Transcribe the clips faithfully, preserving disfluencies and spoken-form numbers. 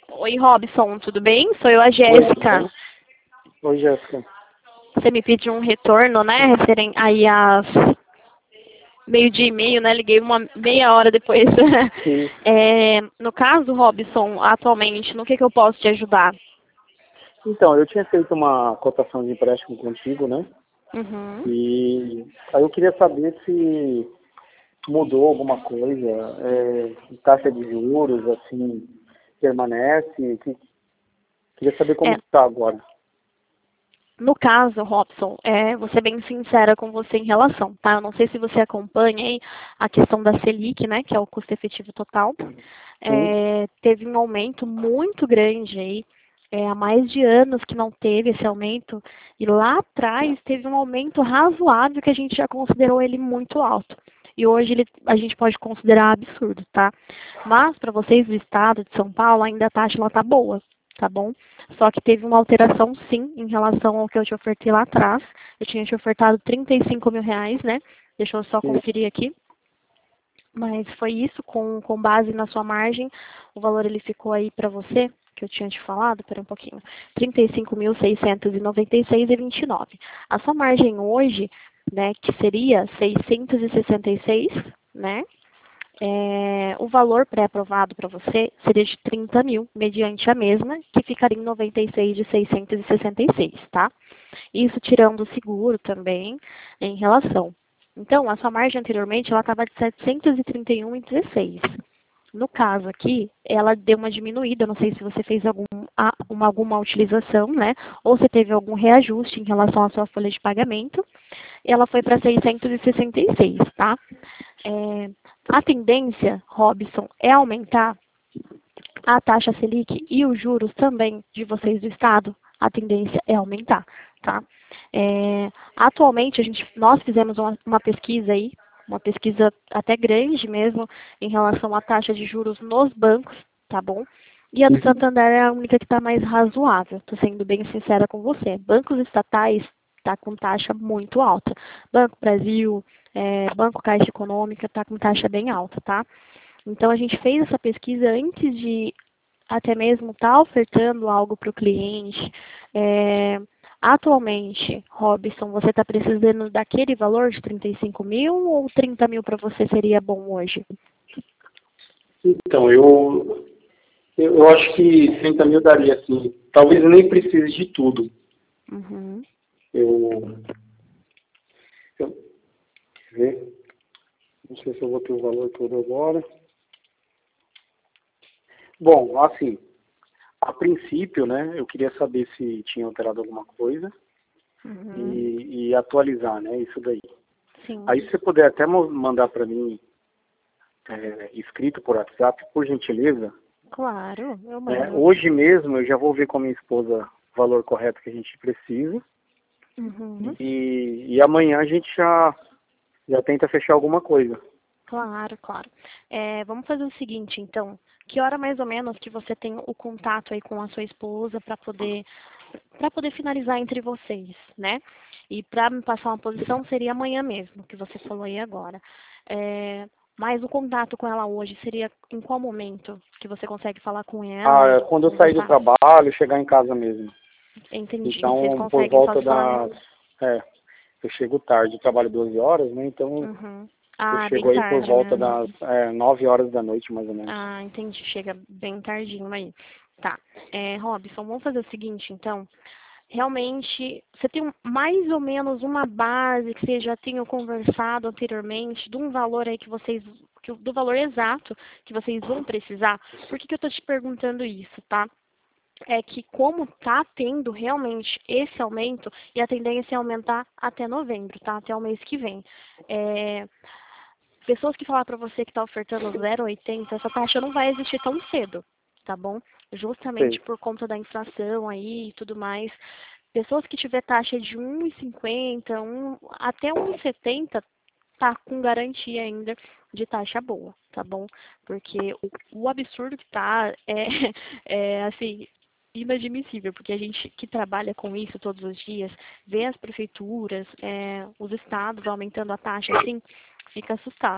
Oi, Robson, tudo bem? Sou eu, a Oi, tudo Jéssica. bem? Oi, Jéssica. Você me pediu um retorno, né? Referen aí às meio dia e meio, né? Liguei uma meia hora depois. Isso. É, no caso, Robson, atualmente, no que, que eu posso te ajudar? Então, eu tinha feito uma cotação de empréstimo contigo, né? Uhum. E aí eu queria saber se mudou alguma coisa, é, taxa de juros, assim, permanece. Que- Queria saber como É, está agora. no caso, Robson, é, vou ser bem sincera com você em relação, tá? Eu não sei se você acompanha aí a questão da Selic, né? Que é o custo efetivo total. Sim. É, teve um aumento muito grande aí. É, há mais de anos que não teve esse aumento, e lá atrás teve um aumento razoável que a gente já considerou ele muito alto. E hoje ele, a gente pode considerar absurdo, tá? Mas para vocês do estado de São Paulo, ainda a taxa ela tá boa, tá bom? Só que teve uma alteração sim em relação ao que eu te ofertei lá atrás. Eu tinha te ofertado trinta e cinco mil reais, né? Deixa eu só Sim. conferir aqui. Mas foi isso, com, com base na sua margem, o valor ele ficou aí para você, que eu tinha te falado, pera um pouquinho, trinta e cinco mil seiscentos e noventa e seis vírgula vinte e nove. A sua margem hoje, né, que seria seiscentos e sessenta e seis, né, é, o valor pré-aprovado para você seria de trinta mil, mediante a mesma, que ficaria em noventa e seis de seiscentos e sessenta e seis, tá? Isso tirando o seguro também em relação. Então, a sua margem anteriormente, ela estava de setecentos e trinta e um vírgula dezesseis. No caso aqui, ela deu uma diminuída, não sei se você fez algum, a- uma, alguma utilização, né? Ou se teve algum reajuste em relação à sua folha de pagamento. Ela foi para seiscentos e sessenta e seis, tá? É, a tendência, Robson, é aumentar a taxa Selic e os juros também de vocês do Estado, a tendência é aumentar, tá? É, atualmente, a gente, nós fizemos uma, uma pesquisa aí, uma pesquisa até grande mesmo, em relação à taxa de juros nos bancos, tá bom? E a do Santander é a única que está mais razoável, estou sendo bem sincera com você. Bancos estatais está com taxa muito alta. Banco Brasil, é, Banco Caixa Econômica está com taxa bem alta, tá? Então, a gente fez essa pesquisa antes de até mesmo estar tá ofertando algo para o cliente. É, atualmente, Robson, você está precisando daquele valor de trinta e cinco mil ou trinta mil para você seria bom hoje? Então, eu, eu, eu acho que trinta mil daria, assim. Talvez eu nem precise de tudo. Uhum. Eu, eu, quer ver? Não sei se eu vou ter o valor todo agora. Bom, assim, a princípio, né, eu queria saber se tinha alterado alguma coisa Uhum. e, e atualizar, né, isso daí. Aí Sim. se você puder até mo- mandar para mim é, escrito por WhatsApp, por gentileza, Claro, eu né, mando. hoje mesmo eu já vou ver com a minha esposa o valor correto que a gente precisa Uhum. e, e amanhã a gente já, já tenta fechar alguma coisa. Claro, claro. É, vamos fazer o seguinte, então. Que hora mais ou menos que você tem o contato aí com a sua esposa para poder para poder finalizar entre vocês, né? E para me passar uma posição seria amanhã mesmo, que você falou aí agora. É, mas o contato com ela hoje seria em qual momento que você consegue falar com Ah, ela é e quando eu sair do conversar? trabalho, chegar em casa mesmo. Entendi. Vocês Então, por conseguem volta falar. das... É, eu chego tarde, eu trabalho doze horas, né? Então Uhum. eu Ah, bem chego aí por tarde volta mesmo. das é, nove horas da noite, mais ou menos. Ah, entendi. Chega bem tardinho aí. Tá. É, Robson, vamos fazer o seguinte, então. Realmente, você tem um- mais ou menos uma base que vocês já tinham conversado anteriormente, de um valor aí que vocês, que, do valor exato que vocês vão precisar? Por que, que eu estou te perguntando isso, tá? É que como está tendo realmente esse aumento, e a tendência é aumentar até novembro, tá? Até o mês que vem. É, pessoas que falar para você que está ofertando zero vírgula oitenta, essa taxa não vai existir tão cedo, tá bom? Justamente Sei. por conta da inflação aí e tudo mais. Pessoas que tiver taxa de um e cinquenta, um, até um e setenta, tá com garantia ainda de taxa boa, tá bom? Porque o, o absurdo que tá é, é assim, inadmissível, porque a gente que trabalha com isso todos os dias, vê as prefeituras, é, os estados aumentando a taxa assim, fica assustado.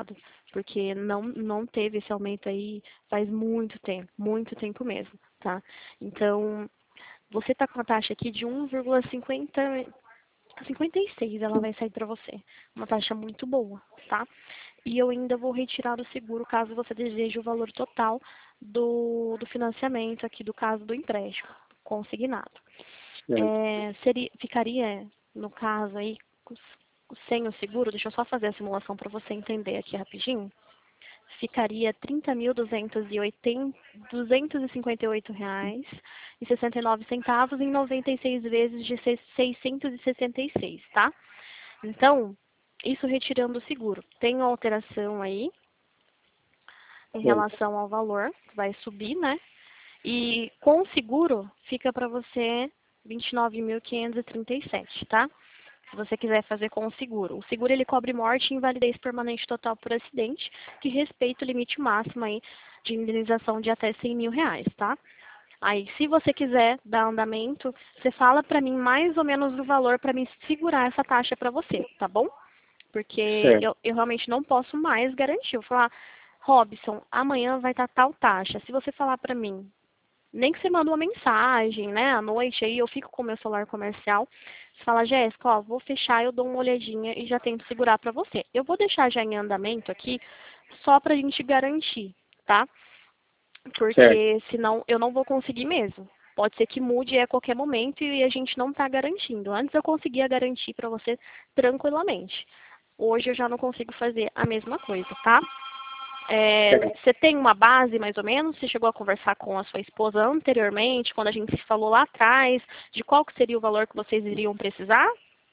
porque não, não teve esse aumento aí faz muito tempo, muito tempo mesmo, tá? Então, você está com a taxa aqui de um vírgula cinquenta, cinquenta e seis, ela vai sair para você. Uma taxa muito boa, tá? E eu ainda vou retirar do seguro caso você deseje o valor total do, do financiamento aqui, do caso do empréstimo consignado. É, seria, ficaria, no caso aí, sem o seguro, deixa eu só fazer a simulação para você entender aqui rapidinho. Ficaria trinta mil duzentos e cinquenta e oito reais e sessenta e nove centavos em noventa e seis vezes de seiscentos e sessenta e seis, tá? Então, isso retirando o seguro. Tem uma alteração aí em relação ao valor, vai subir, né? E com o seguro, fica para você vinte e nove mil quinhentos e trinta e sete, tá? Se você quiser fazer com o seguro. O seguro ele cobre morte e invalidez permanente total por acidente, que respeita o limite máximo aí de indenização de até cem mil reais, tá? Aí, se você quiser dar andamento, você fala para mim mais ou menos o valor para me segurar essa taxa para você, tá bom? Porque eu, eu realmente não posso mais garantir. Eu vou falar, Robson, amanhã vai estar tal taxa. Se você falar para mim, nem que você manda uma mensagem, né, à noite, aí eu fico com o meu celular comercial, você fala, Jéssica, ó, vou fechar, eu dou uma olhadinha e já tento segurar para você. Eu vou deixar já em andamento aqui, só pra gente garantir, tá? Porque certo. Senão eu não vou conseguir mesmo. Pode ser que mude a qualquer momento e a gente não está garantindo. Antes eu conseguia garantir para você tranquilamente. Hoje eu já não consigo fazer a mesma coisa, tá? É, você tem uma base, mais ou menos? Você chegou a conversar com a sua esposa anteriormente, quando a gente se falou lá atrás, de qual que seria o valor que vocês iriam precisar?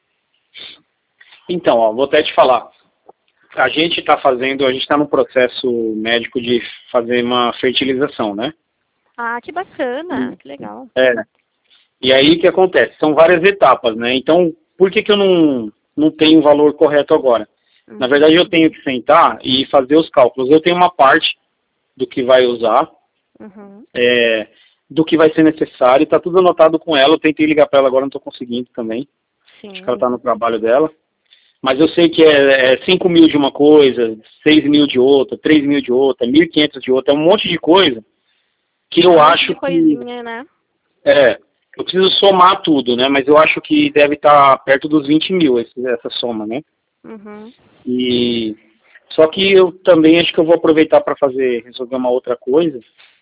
Então, ó, vou até te falar. A gente está fazendo, a gente está no processo médico de fazer uma fertilização, né? Ah, que bacana, que legal. É. E aí o que acontece? São várias etapas, né? Então, por que que eu não, não tenho o valor correto agora? Na verdade, eu tenho que sentar e fazer os cálculos. Eu tenho uma parte do que vai usar, uhum. é, do que vai ser necessário, está tudo anotado com ela. Eu tentei ligar para ela agora, não estou conseguindo também. Sim. Acho que ela está no trabalho dela. Mas eu sei que é, é cinco mil de uma coisa, seis mil de outra, três mil de outra, mil e quinhentos de outra. É um monte de coisa que eu um acho de coisinha, que... né? É, eu preciso somar tudo, né? Mas eu acho que deve estar tá perto dos vinte mil esse, essa soma, né? Uhum. E só que eu também acho que eu vou aproveitar para fazer resolver uma outra coisa.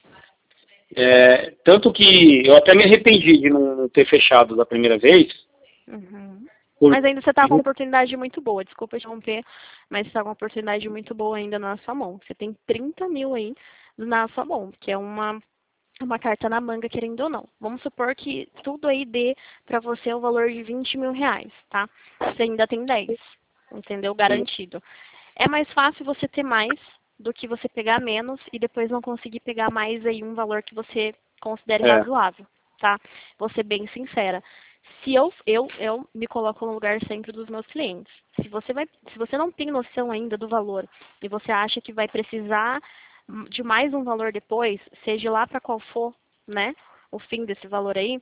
É, tanto que eu até me arrependi de não ter fechado da primeira vez. Uhum. Por... Mas ainda você está com uma oportunidade muito boa. Desculpa interromper, mas você está com uma oportunidade muito boa ainda na sua mão. Você tem trinta mil aí na sua mão, que é uma uma carta na manga, querendo ou não. Vamos supor que tudo aí dê para você o valor de vinte mil reais, tá? Você ainda tem dez. Entendeu? Garantido. É mais fácil você ter mais do que você pegar menos e depois não conseguir pegar mais aí um valor que você considere é. razoável, tá? Vou ser bem sincera. Se eu, eu, eu me coloco no lugar sempre dos meus clientes. Se você, vai, se você não tem noção ainda do valor e você acha que vai precisar de mais um valor depois, seja lá para qual for, né, o fim desse valor aí,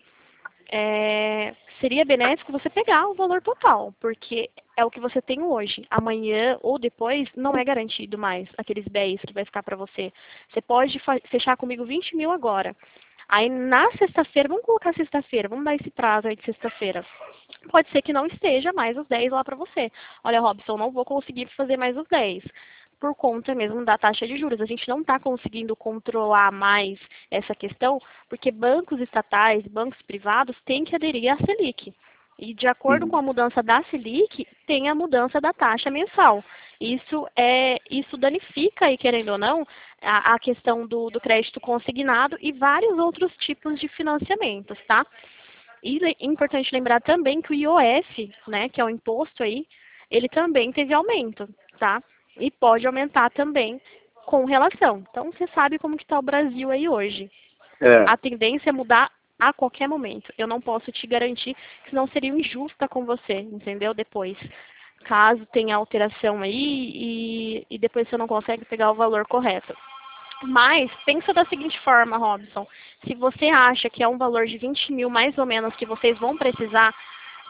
É, seria benéfico você pegar o valor total, porque é o que você tem hoje. Amanhã ou depois não é garantido mais aqueles dez que vai ficar para você. Você pode fechar comigo vinte mil agora. Aí na sexta-feira, vamos colocar sexta-feira, vamos dar esse prazo aí de sexta-feira. Pode ser que não esteja mais os dez lá para você. Olha, Robson, não vou conseguir fazer mais os dez. Por conta mesmo da taxa de juros. A gente não está conseguindo controlar mais essa questão, porque bancos estatais, bancos privados têm que aderir à Selic. E de acordo com a mudança da Selic, tem a mudança da taxa mensal. Isso é, isso danifica, aí, querendo ou não, a, a questão do, do crédito consignado e vários outros tipos de financiamentos, tá? E é importante lembrar também que o I O F, né, que é o imposto aí, ele também teve aumento, tá? E pode aumentar também com relação. Então, você sabe como que está o Brasil aí hoje. É. A tendência é mudar a qualquer momento. Eu não posso te garantir, senão seria injusta com você, entendeu? Depois, caso tenha alteração aí e, e depois você não consegue pegar o valor correto. Mas, pensa da seguinte forma, Robson. Se você acha que é um valor de vinte mil mais ou menos que vocês vão precisar,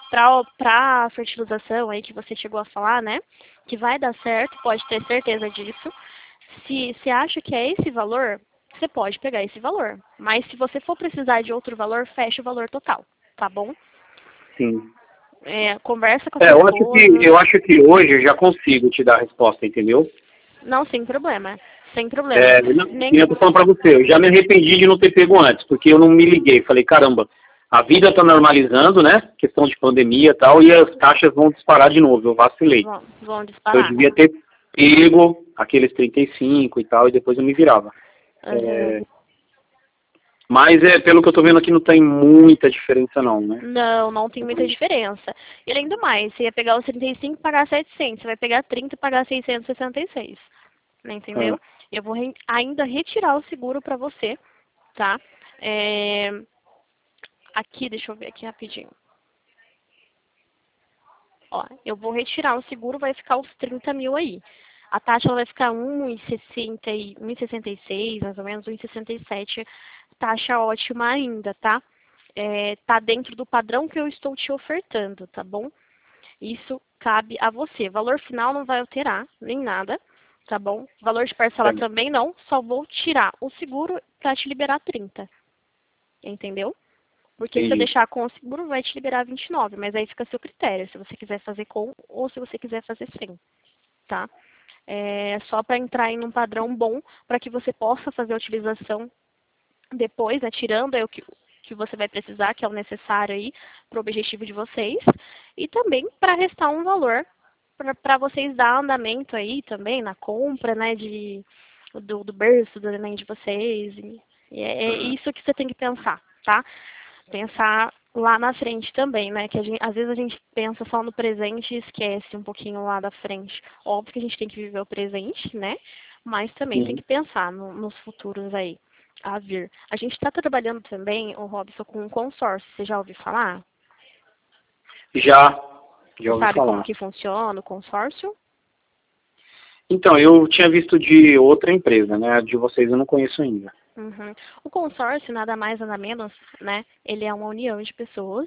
para a fertilização aí que você chegou a falar, né? Que vai dar certo, pode ter certeza disso. Se você acha que é esse valor, você pode pegar esse valor. Mas se você for precisar de outro valor, fecha o valor total, tá bom? Sim. É, conversa com a É, sua eu acho que, esposa. eu acho que hoje eu já consigo te dar a resposta, entendeu? Não, sem problema. Sem problema. É, não, Nem... eu tô falando pra você, eu já me arrependi de não ter pego antes, porque eu não me liguei. Falei, caramba, a vida tá normalizando, né? Questão de pandemia e tal, e as taxas vão disparar de novo. Eu vacilei. Vão, vão Eu disparar. devia ter pego aqueles trinta e cinco e tal, e depois eu me virava. Uhum. É, mas é, pelo que eu tô vendo aqui, não tem muita diferença não, né? Não, não tem muita diferença. E além do mais, você ia pegar os trinta e cinco e pagar setecentos, você vai pegar trinta e pagar seiscentos e sessenta e seis. Né, entendeu? Ah. Eu vou re ainda retirar o seguro para você, tá? É... Aqui, deixa eu ver aqui rapidinho. Ó, eu vou retirar o seguro, vai ficar os trinta mil aí. A taxa ela vai ficar um e sessenta e seis, mais ou menos, um e sessenta e sete. Taxa ótima ainda, tá? É, tá dentro do padrão que eu estou te ofertando, tá bom? Isso cabe a você. Valor final não vai alterar, nem nada, tá bom? Valor de parcela É. também não, só vou tirar o seguro para te liberar trinta. Entendeu? Porque se eu Entendi. deixar com o seguro, vai te liberar vinte e nove, mas aí fica a seu critério, se você quiser fazer com ou se você quiser fazer sem, tá? É só para entrar em um padrão bom, para que você possa fazer a utilização depois, né, tirando aí o que, que você vai precisar, que é o necessário aí para o objetivo de vocês, e também para restar um valor para vocês dar andamento aí também na compra, né, de, do, do berço do neném de vocês. E, e é, é isso que você tem que pensar, tá? Pensar lá na frente também, né? Que a gente, às vezes a gente pensa só no presente e esquece um pouquinho lá da frente. Óbvio que a gente tem que viver o presente, né? Mas também tem Sim. que pensar no, nos futuros aí a vir. A gente está trabalhando também, o Robson, com um consórcio. Você já ouviu falar? Já, já Você ouvi sabe como falar. que funciona o consórcio? Então, eu tinha visto de outra empresa, né? A de vocês eu não conheço ainda. Uhum. O consórcio, nada mais, nada menos, né? Ele é uma união de pessoas.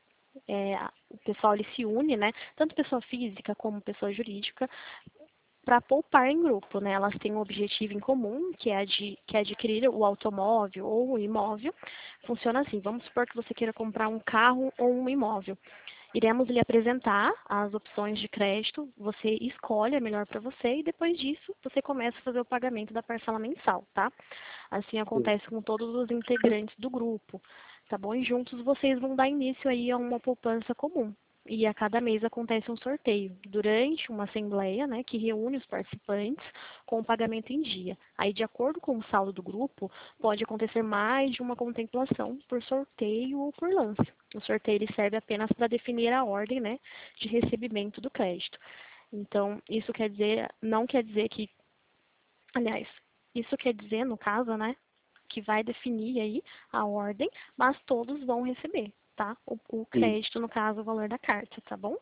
É, o pessoal ele se une, né? Tanto pessoa física como pessoa jurídica, para poupar em grupo, né? Elas têm um objetivo em comum, que é, de, que é adquirir o automóvel ou o imóvel. Funciona assim, vamos supor que você queira comprar um carro ou um imóvel. Iremos lhe apresentar as opções de crédito, você escolhe a melhor para você e depois disso você começa a fazer o pagamento da parcela mensal, tá? Assim acontece com todos os integrantes do grupo, tá bom? E juntos vocês vão dar início aí a uma poupança comum. E a cada mês acontece um sorteio, durante uma assembleia, né, que reúne os participantes com o pagamento em dia. Aí, de acordo com o saldo do grupo, pode acontecer mais de uma contemplação por sorteio ou por lance. O sorteio ele serve apenas para definir a ordem, né, de recebimento do crédito. Então, isso quer dizer, não quer dizer que, aliás, isso quer dizer, no caso, né, que vai definir aí a ordem, mas todos vão receber, tá? O, o crédito, no caso, o valor da carta, tá bom?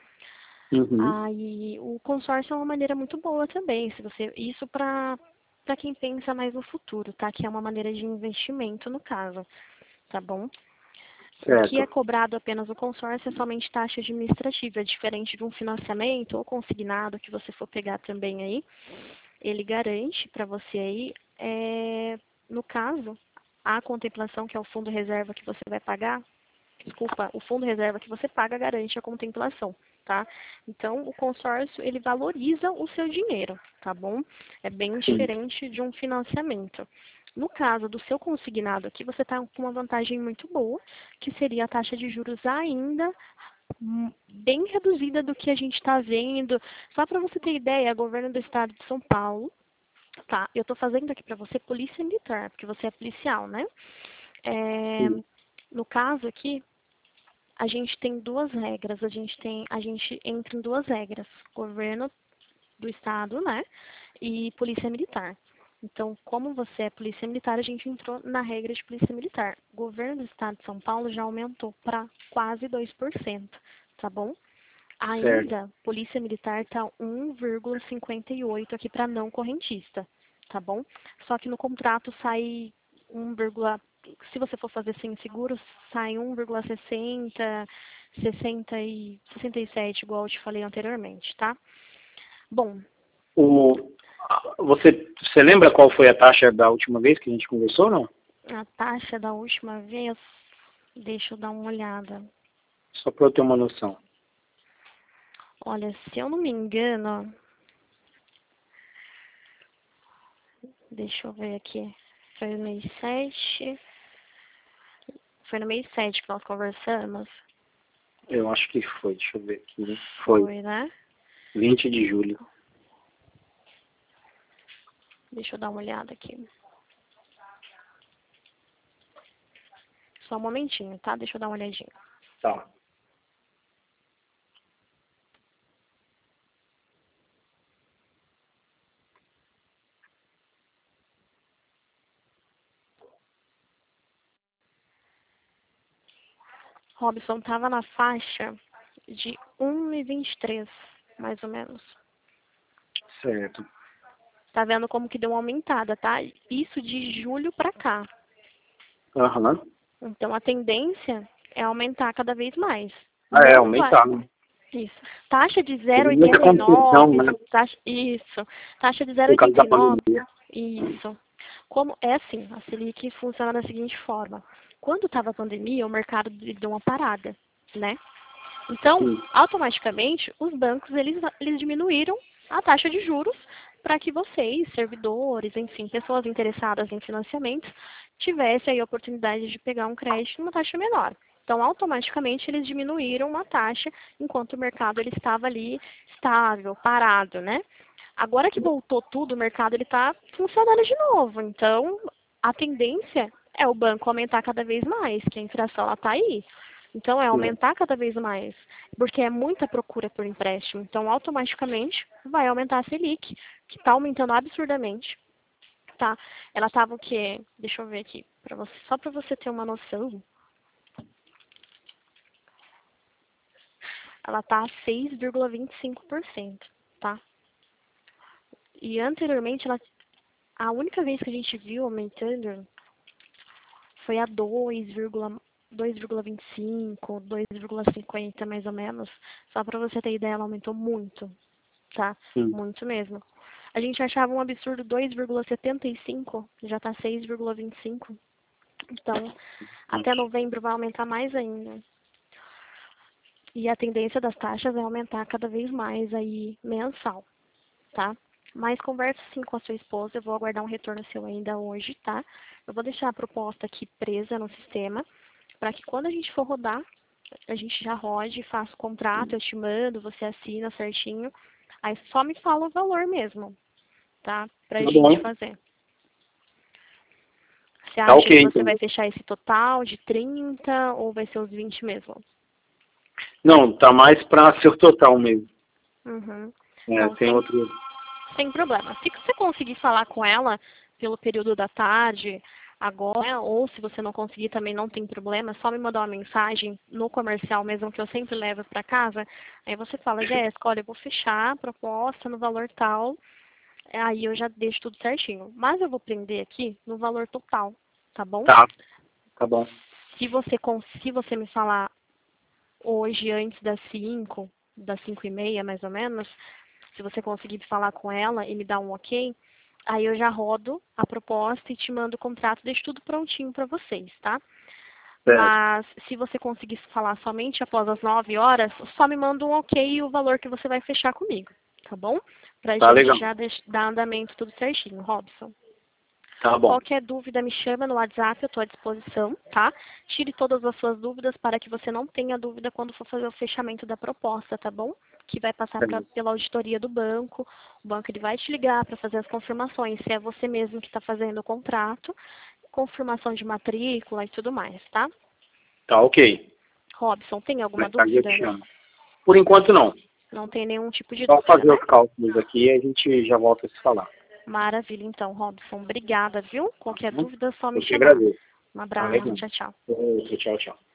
Uhum. Aí, o consórcio é uma maneira muito boa também, se você, isso para para quem pensa mais no futuro, tá? Que é uma maneira de investimento no caso, tá bom? O que é Certo. cobrado apenas no consórcio é somente taxa administrativa, diferente de um financiamento ou consignado que você for pegar também aí. Ele garante para você aí, é, no caso, a contemplação, que é o fundo reserva que você vai pagar, desculpa, o fundo reserva que você paga garante a contemplação, tá? Então, o consórcio, ele valoriza o seu dinheiro, tá bom? É bem Sim. diferente de um financiamento. No caso do seu consignado aqui, você está com uma vantagem muito boa, que seria a taxa de juros ainda bem reduzida do que a gente está vendo. Só para você ter ideia, o governo do estado de São Paulo, tá, eu estou fazendo aqui para você polícia militar, porque você é policial, né? É, Sim. no caso aqui, a gente tem duas regras, a gente tem, a gente entra em duas regras, governo do estado, né, e polícia militar. Então, como você é polícia militar, a gente entrou na regra de polícia militar. O governo do estado de São Paulo já aumentou para quase dois por cento, tá bom? Certo. Ainda, polícia militar está um vírgula cinquenta e oito aqui para não correntista, tá bom? Só que no contrato sai um, se você for fazer sem seguro, sai um vírgula sessenta, sessenta e, sessenta e sete, igual eu te falei anteriormente, tá? Bom. O, você, você lembra qual foi a taxa da última vez que a gente conversou, não? A taxa da última vez, deixa eu dar uma olhada. Só para eu ter uma noção. Olha, se eu não me engano, deixa eu ver aqui, foi no mês sete, foi no mês sete que nós conversamos. Eu acho que foi, deixa eu ver aqui. Foi, foi né? vinte de julho. Deixa eu dar uma olhada aqui. Só um momentinho, tá? Deixa eu dar uma olhadinha. Tá. Robson estava na faixa de um e vinte e três, mais ou menos. Certo. Tá vendo como que deu uma aumentada, tá? Isso de julho para cá. Aham. Uhum. Então, a tendência é aumentar cada vez mais. Ah, é, Não aumentar, vai... né? Isso. Taxa de Tem muita zero vírgula oitenta e competição, nove. né? Taxa... Isso. Taxa de Por causa da zero vírgula oitenta e nove. pandemia. Isso. Como é assim, a Selic funciona da seguinte forma. Quando estava a pandemia, o mercado deu uma parada, né? Então, Sim. automaticamente, os bancos eles, eles diminuíram a taxa de juros para que vocês, servidores, enfim, pessoas interessadas em financiamentos, tivessem aí a oportunidade de pegar um crédito numa taxa menor. Então, automaticamente, eles diminuíram a taxa enquanto o mercado ele estava ali estável, parado, né? Agora que voltou tudo, o mercado ele está funcionando de novo. Então, a tendência é o banco aumentar cada vez mais, que a inflação está aí. Então, é aumentar cada vez mais, porque é muita procura por empréstimo. Então, automaticamente, vai aumentar a Selic, que está aumentando absurdamente. Tá? Ela estava o quê? Deixa eu ver aqui, pra você, só para você ter uma noção. Ela está a seis vírgula vinte e cinco por cento, tá? E anteriormente, ela, a única vez que a gente viu aumentando foi a dois vírgula vinte e cinco, dois vírgula cinquenta mais ou menos. Só para você ter ideia, ela aumentou muito, tá? Sim. Muito mesmo. A gente achava um absurdo dois vírgula setenta e cinco, já tá seis vírgula vinte e cinco. Então, até novembro vai aumentar mais ainda. E a tendência das taxas é aumentar cada vez mais aí mensal, tá? Mas converse sim com a sua esposa, eu vou aguardar um retorno seu ainda hoje, tá? Eu vou deixar a proposta aqui presa no sistema, para que quando a gente for rodar, a gente já rode, faça o contrato, eu te mando, você assina certinho. Aí só me fala o valor mesmo, tá? Pra Tá gente bom. fazer. Você Tá acha ok, que você então. vai fechar esse total de trinta ou vai ser os vinte mesmo? Não, tá mais para ser o total mesmo. Uhum. É, Então, tem sem, outro. sem problema. Se você conseguir falar com ela pelo período da tarde, agora, ou se você não conseguir também não tem problema, é só me mandar uma mensagem no comercial mesmo, que eu sempre levo para casa. Aí você fala, Jéssica, olha, eu vou fechar a proposta no valor tal, aí eu já deixo tudo certinho. Mas eu vou prender aqui no valor total, tá bom? Tá, tá bom. Se você, se você me falar hoje antes das cinco, das cinco e meia mais ou menos, se você conseguir falar com ela e me dar um ok, aí eu já rodo a proposta e te mando o contrato, deixo tudo prontinho para vocês, tá? Certo. Mas se você conseguir falar somente após as nove horas, só me manda um ok e o valor que você vai fechar comigo, tá bom? Pra Tá gente legal. já dar andamento tudo certinho, Robson. Tá bom. Qualquer dúvida me chama no WhatsApp, eu estou à disposição, tá? Tire todas as suas dúvidas para que você não tenha dúvida quando for fazer o fechamento da proposta, tá bom? Que vai passar pra, pela auditoria do banco. O banco ele vai te ligar para fazer as confirmações, se é você mesmo que está fazendo o contrato, confirmação de matrícula e tudo mais, tá? Tá ok. Robson, tem alguma Mais tarde eu dúvida? te chamo. Por enquanto não. Não tem nenhum tipo de Só dúvida, fazer né? os cálculos aqui e a gente já volta a se falar. Maravilha, então, Robson. Obrigada, viu? Qualquer dúvida, é só me Eu te chamar. agradeço. Um Tá abraço, legal. tchau, tchau. Outro, tchau, tchau.